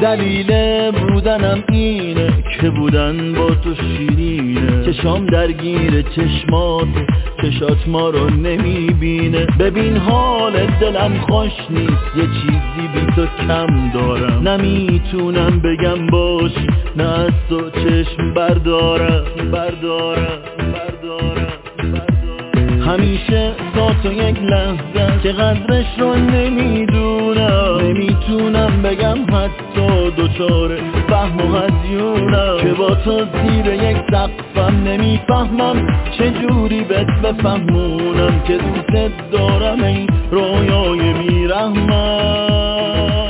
دلیل بودنم اینه که بودن با تو شیرینه، چشام درگیر چشمات، چشات ما رو نمیبینه. ببین حال دلم خوش نیست، یه چیزی بی تو کم دارم، نمیتونم بگم باش، نه از تو چشم بردارم. همیشه با تو یک لحظه که قدرش رو نمیتونم بگم، حتی دوچاره فهم و هزیونم که با تو زیر یک سقفم. نمیفهمم چجوری بهت بفهمونم که دوست دارم، این رویای بیرحمم.